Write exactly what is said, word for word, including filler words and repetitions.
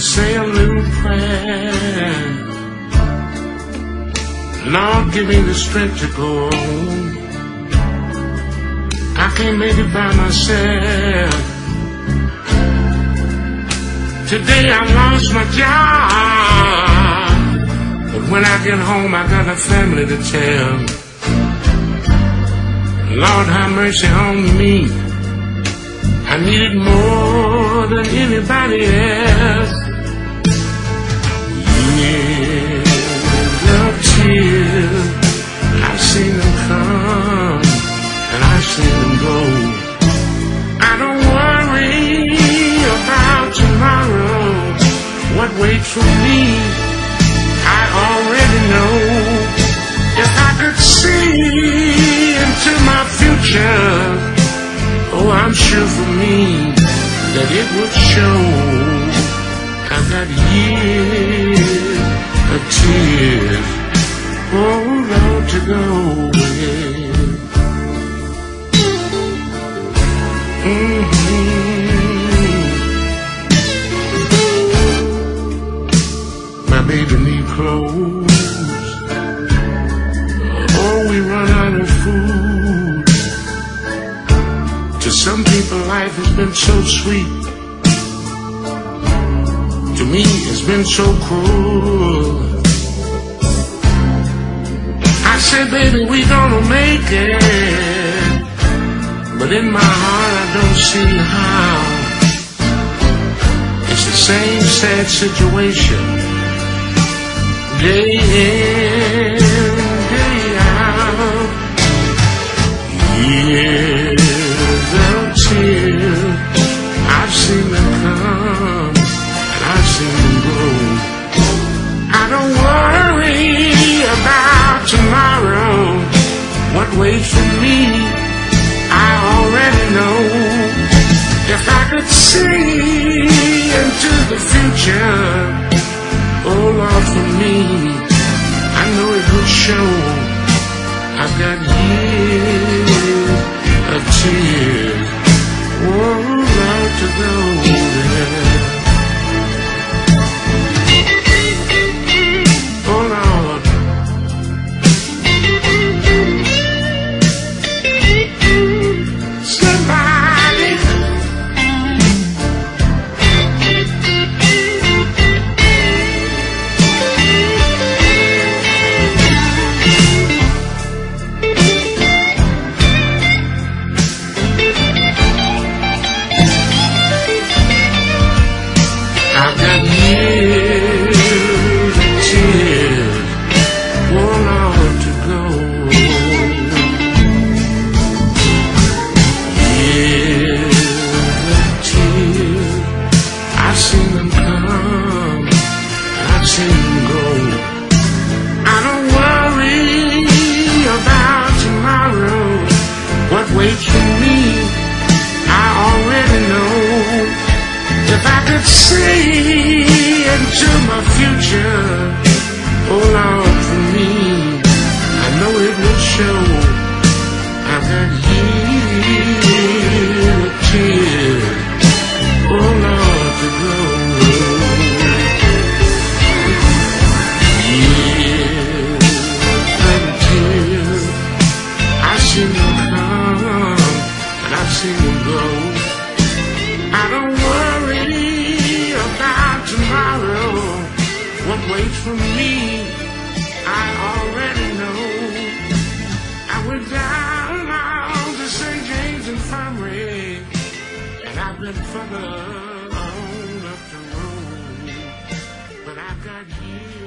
say a little prayer. Lord, give me the strength to go on. I can't make it by myself. Today I lost my job, but when I get home I got a family to tell. Lord, have mercy on me. I need it more than anybody else. Years of tears, I've seen them come and I've seen them go. I don't worry about tomorrow, what waits for me, I already know. If I could see into my future, oh, I'm sure for me that it would show. I've got years of tears, oh Lord, to go with. Mm-hmm. My baby need clothes. Oh, we run out of food. To some people life has been so sweet. To me it's been so cruel. I said, baby, we gonna make it, but in my heart I don't see how. It's the same sad situation, day in, day out. Years of tears, I've seen them come and I've seen them go. I don't worry about tomorrow, what waits for me, I already know. If I could see into the future, oh Lord, for me, I know it would show. I've got years of tears, oh Lord, to go there. Oh Lord. Somebody I've got years of tears, oh Lord, to go. Years of tears, I've seen them come, I've seen them go. I don't worry about tomorrow, what waits for me, I already know. If I could see into my future, oh Lord, for me, I know it would show. I've got years of tears, oh Lord, to go. Years of tears, I've seen them come and I've seen them go. I don't worry about tomorrow, what waits for me, I already know. I went down to Saint James Infirmary, and I've been further on up the road, but I've got years.